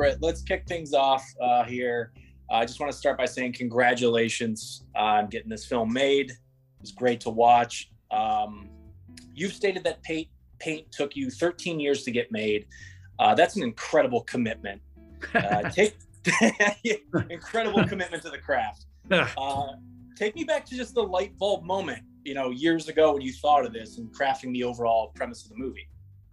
Brett, let's kick things off here. I just want to start by saying congratulations on getting this film made. It was great to watch. You've stated that Paint took you 13 years to get made. That's an incredible commitment. Incredible commitment to the craft. Take me back to just the light bulb moment, years ago when you thought of this and crafting the overall premise of the movie.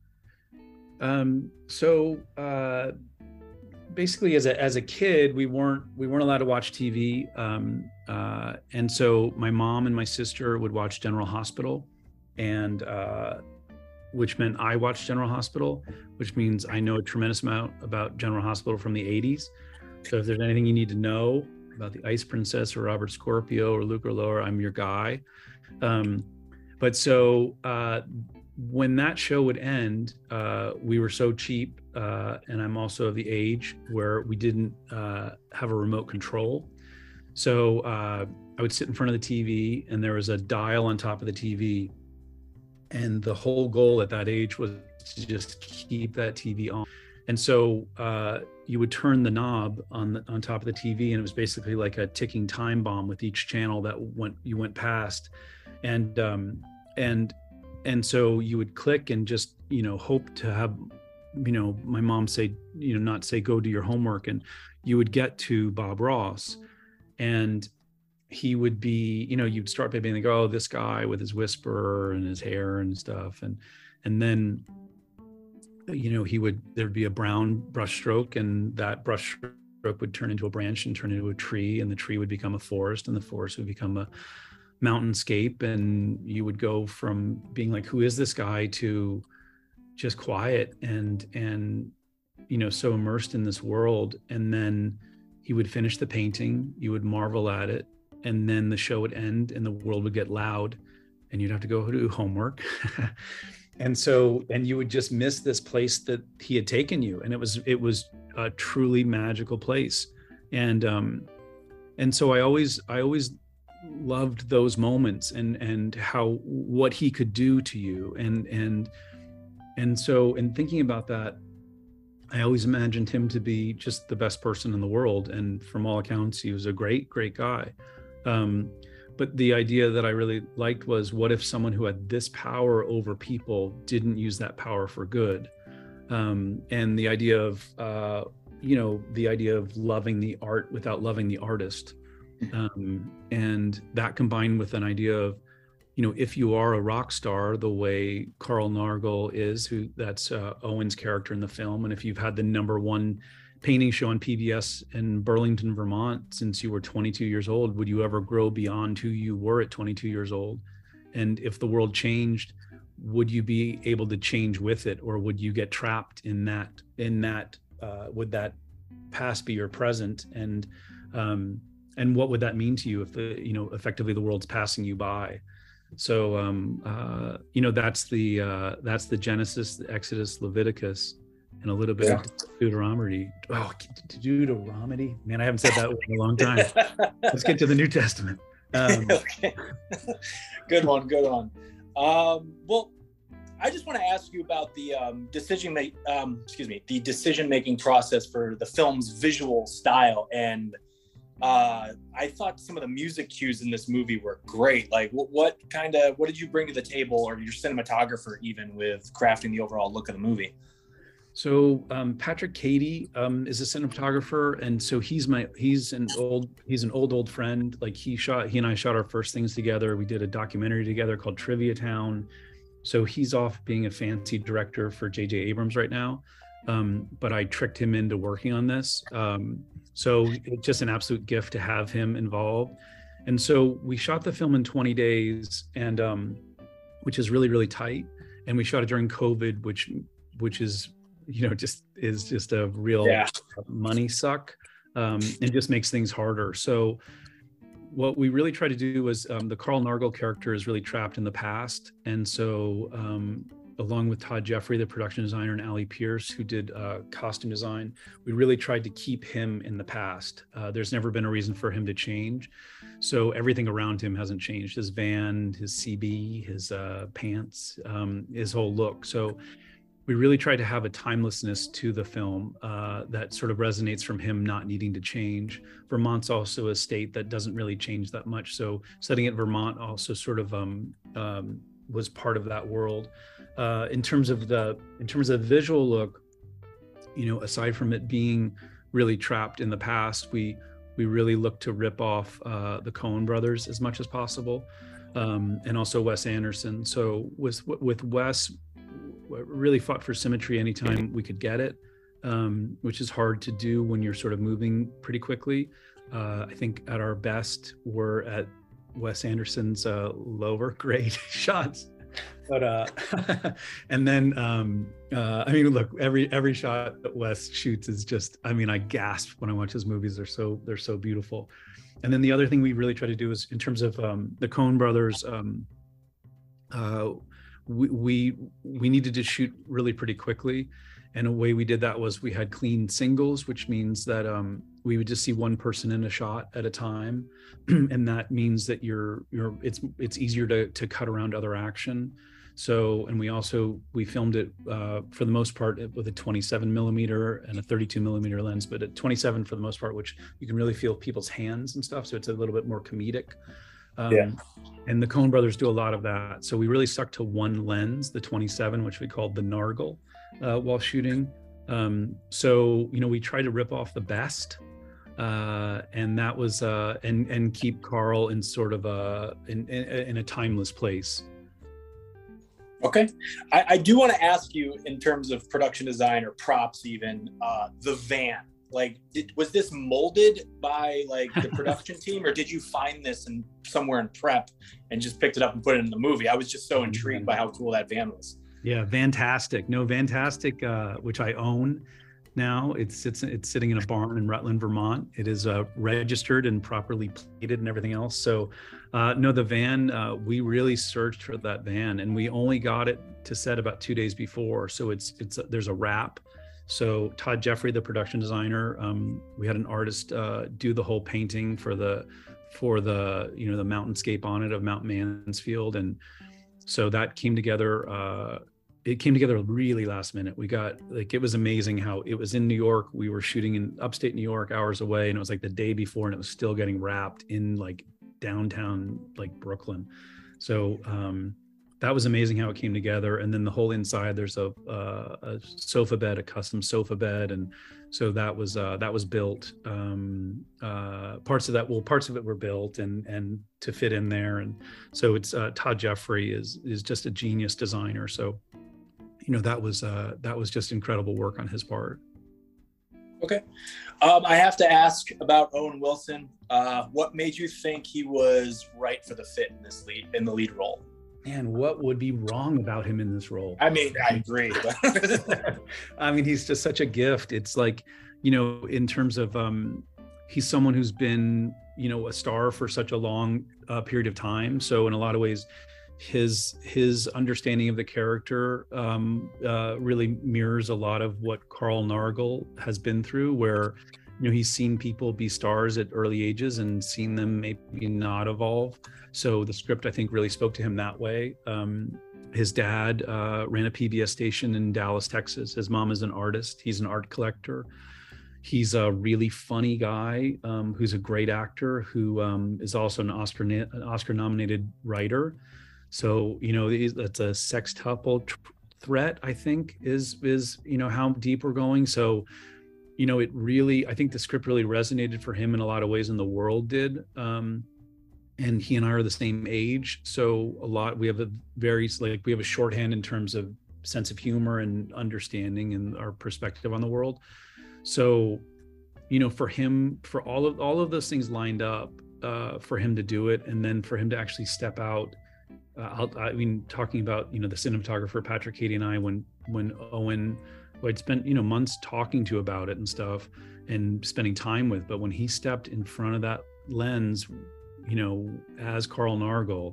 Basically, as a kid, we weren't allowed to watch TV, and so my mom and my sister would watch General Hospital, and which meant I watched General Hospital, which means I know a tremendous amount about General Hospital from the 80s. So if there's anything you need to know about the Ice Princess or Robert Scorpio or Luke or Lower, I'm your guy. When that show would end, we were so cheap, and I'm also of the age where we didn't have a remote control. So I would sit in front of the TV, and there was a dial on top of the TV. And the whole goal at that age was to just keep that TV on. And so you would turn the knob on top of the TV, and it was basically like a ticking time bomb with each channel that you went past. And so you would click and just, hope to have, my mom say, not say, go do your homework. And you would get to Bob Ross, and he would be, you'd start by being like, oh, this guy with his whisper and his hair and stuff. And then, there'd be a brown brush stroke, and that brush stroke would turn into a branch and turn into a tree, and the tree would become a forest, and the forest would become a mountainscape. And you would go from being like, who is this guy, to just quiet and so immersed in this world. And then he would finish the painting, you would marvel at it, and then the show would end and the world would get loud and you'd have to go do homework. And you would just miss this place that he had taken you. And it was a truly magical place. And so I always loved those moments and what he could do to you. And so in thinking about that, I always imagined him to be just the best person in the world. And from all accounts, he was a great, great guy. But the idea that I really liked was, what if someone who had this power over people didn't use that power for good? And the idea of, loving the art without loving the artist. And that combined with an idea of, if you are a rock star, the way Carl Nargol is, that's Owen's character in the film, and if you've had the #1 painting show on PBS in Burlington, Vermont since you were 22 years old, would you ever grow beyond who you were at 22 years old? And if the world changed, would you be able to change with it, or would you get trapped in that would that past be your present? And what would that mean to you if effectively the world's passing you by? So that's the Genesis, the Exodus, Leviticus, and a little bit of Deuteronomy. Oh, Deuteronomy, man, I haven't said that in a long time. Let's get to the New Testament. Okay. Good one. Well, I just want to ask you about the decision-making process for the film's visual style. And I thought some of the music cues in this movie were great. Like, what did you bring to the table, or your cinematographer, even, with crafting the overall look of the movie? So Patrick Cady is a cinematographer, and so he's an old friend. Like, he and I shot our first things together. We did a documentary together called Trivia Town. So he's off being a fancy director for J.J. Abrams right now. But I tricked him into working on this. So it's just an absolute gift to have him involved. And so we shot the film in 20 days, and which is really, really tight. And we shot it during COVID, which is, just a real money suck, and just makes things harder. So what we really try to do was, the Carl Nargol character is really trapped in the past. And so along with Todd Jeffrey, the production designer, and Ali Pierce, who did costume design, we really tried to keep him in the past. There's never been a reason for him to change. So everything around him hasn't changed. His van, his CB, his pants, his whole look. So we really tried to have a timelessness to the film that sort of resonates from him not needing to change. Vermont's also a state that doesn't really change that much. So setting it Vermont also sort of was part of that world. In terms of the visual look, aside from it being really trapped in the past, we really looked to rip off the Coen brothers as much as possible, and also Wes Anderson. So with Wes, really fought for symmetry anytime we could get it, which is hard to do when you're sort of moving pretty quickly. I think at our best, we're at Wes Anderson's lower grade shots. But and then I mean, look, every shot that Wes shoots is just, I mean, I gasp when I watch his movies. They're so beautiful. And then the other thing we really try to do is, in terms of the Coen brothers, we needed to shoot really pretty quickly, and a way we did that was we had clean singles, which means that we would just see one person in a shot at a time, and that means that it's easier to cut around other action. So, and we filmed it for the most part with a 27 millimeter and a 32 millimeter lens, but at 27 for the most part, which you can really feel people's hands and stuff. So it's a little bit more comedic. And the Coen brothers do a lot of that. So we really stuck to one lens, the 27, which we called the Nargle, while shooting. So, we try to rip off the best, and that was, and keep Carl in sort of in a timeless place. Okay. I do want to ask you, in terms of production design or props, even the van, like, was this molded by like the production team, or did you find this somewhere in prep and just picked it up and put it in the movie? I was just so intrigued by how cool that van was. Yeah, Vantastic. No, Vantastic, which I own now. It's sitting in a barn in Rutland, Vermont. It is registered and properly plated and everything else. So no, the van, we really searched for that van, and we only got it to set about 2 days before. So there's a wrap. So Todd Jeffrey, the production designer, we had an artist do the whole painting for the the mountainscape on it of Mount Mansfield, and so that came together. It came together really last minute. We got, like, it was amazing how it was in New York. We were shooting in upstate New York, hours away, and it was like the day before, and it was still getting wrapped in like downtown, like Brooklyn. So that was amazing how it came together. And then the whole inside, there's a sofa bed, a custom sofa bed, and so that was built. Parts of it were built and to fit in there. And so it's Todd Jeffrey is just a genius designer. So that was just incredible work on his part. Okay. I have to ask about Owen Wilson. What made you think he was right for the fit in the lead role? Man, what would be wrong about him in this role? I mean, I agree. I mean, he's just such a gift. It's like, in terms of, he's someone who's been, a star for such a long period of time. So in a lot of ways, his understanding of the character really mirrors a lot of what Carl Nargle has been through, where he's seen people be stars at early ages and seen them maybe not evolve. So the script, I think, really spoke to him that way. His dad ran a PBS station in Dallas, Texas. His mom is an artist. He's an art collector. He's a really funny guy who's a great actor, who is also an Oscar-nominated writer. So, that's a sextuple threat, I think, is how deep we're going. So, it really, I think the script really resonated for him in a lot of ways, and the world did. And he and I are the same age. So we have a shorthand in terms of sense of humor and understanding and our perspective on the world. So, for him, for all of those things lined up for him to do it, and then for him to actually step out. Talking about, the cinematographer, Patrick, Katie, and I, when Owen, who I'd spent, months talking to about it and stuff and spending time with, but when he stepped in front of that lens, as Carl Nargle,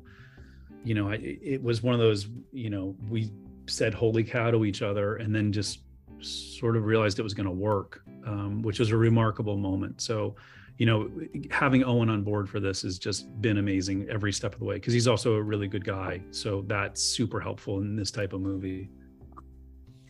it was one of those, we said holy cow to each other, and then just sort of realized it was going to work, which was a remarkable moment. So, having Owen on board for this has just been amazing every step of the way, because he's also a really good guy. So that's super helpful in this type of movie.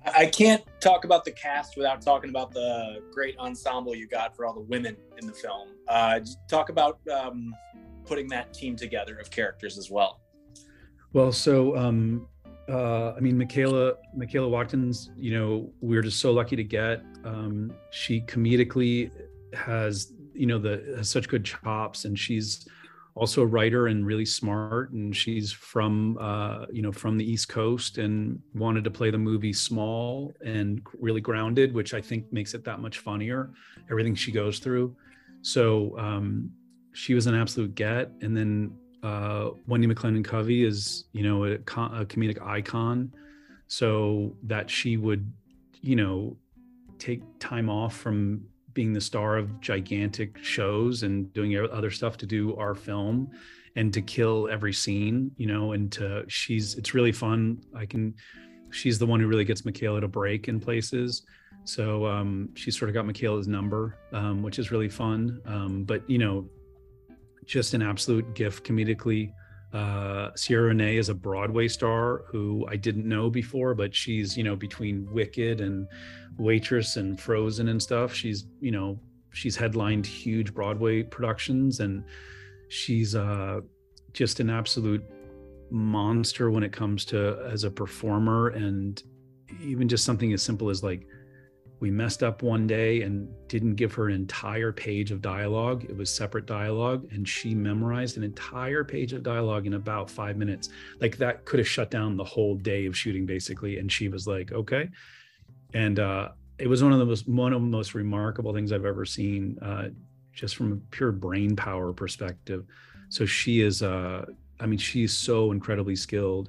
I can't talk about the cast without talking about the great ensemble you got for all the women in the film. Just talk about putting that team together of characters as well. Well, so I mean, Michaela Watkins, you know, we're just so lucky to get. She comedically has, you know, has such good chops, and she's also a writer and really smart. And she's from, you know, from the East Coast, and wanted to play the movie small and really grounded, which I think makes it that much funnier, everything she goes through. So she was an absolute get. And then Wendy McLendon-Covey is, you know, a comedic icon. So that she would, you know, take time off from being the star of gigantic shows and doing other stuff to do our film and to kill every scene, you know, and it's really fun. She's the one who really gets Michaela to break in places. So she sort of got Michaela's number, which is really fun. But, you know, just an absolute gift comedically. Ciara Renée is a Broadway star who I didn't know before, but she's, you know, between Wicked and Waitress and Frozen and stuff, she's, you know, she's headlined huge Broadway productions, and she's just an absolute monster when it comes to as a performer. And even just something as simple as, like, we messed up one day and didn't give her an entire page of dialogue. It was separate dialogue, and she memorized an entire page of dialogue in about 5 minutes. Like, that could have shut down the whole day of shooting, basically. And she was like, okay. And it was one of the most remarkable things I've ever seen, just from a pure brain power perspective. So she is, I mean, she's so incredibly skilled.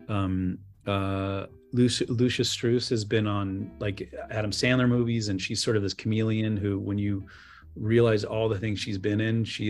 Lucius Strauss has been on, like, Adam Sandler movies, and she's sort of this chameleon who, when you realize all the things she's been in, she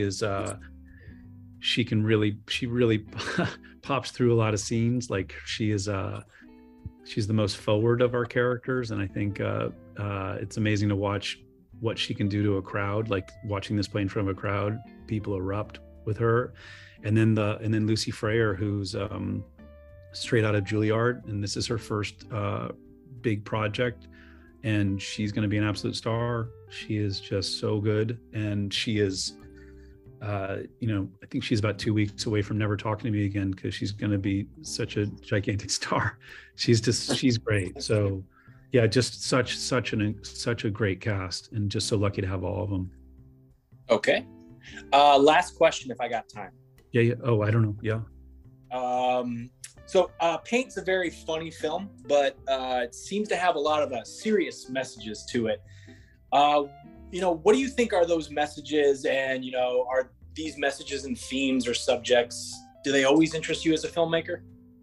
really pops through a lot of scenes. Like, she's the most forward of our characters. And I think it's amazing to watch what she can do to a crowd. Like, watching this play in front of a crowd, people erupt with her. And then Lucy Freyer, who's straight out of Juilliard, and this is her first big project, and she's going to be an absolute star. She is just so good, and she is, you know, I think she's about 2 weeks away from never talking to me again, because she's going to be such a gigantic star. She's great. So yeah, just such a great cast, and just so lucky to have all of them. Okay. Last question, if I got time. Yeah. Oh, I don't know. Yeah. So Paint's a very funny film, but it seems to have a lot of serious messages to it. You know, what do you think are those messages? And, you know, are these messages and themes or subjects, do they always interest you as a filmmaker?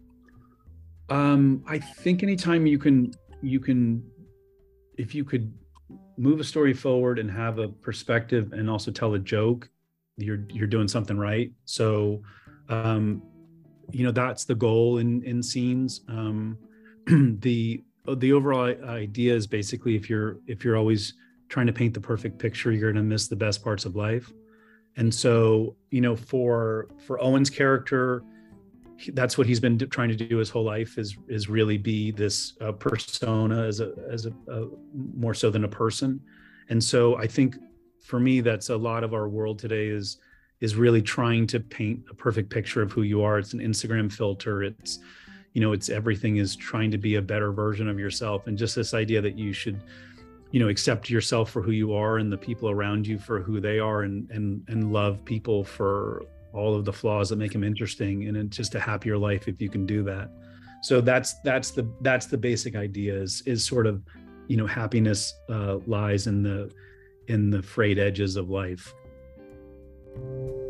I think anytime you can, if you could move a story forward and have a perspective and also tell a joke, you're doing something right. So, you know, that's the goal in scenes. The overall idea is basically, if you're always trying to paint the perfect picture, you're going to miss the best parts of life. And so, you know, for Owen's character, that's what he's been trying to do his whole life, is really be this persona as a more so than a person. And so I think for me, that's a lot of our world today is really trying to paint a perfect picture of who you are. It's an Instagram filter. It's, you know, it's everything is trying to be a better version of yourself. And just this idea that you should, you know, accept yourself for who you are and the people around you for who they are, and love people for all of the flaws that make them interesting. And it's just a happier life if you can do that. So that's the basic idea is sort of, you know, happiness lies in the frayed edges of life.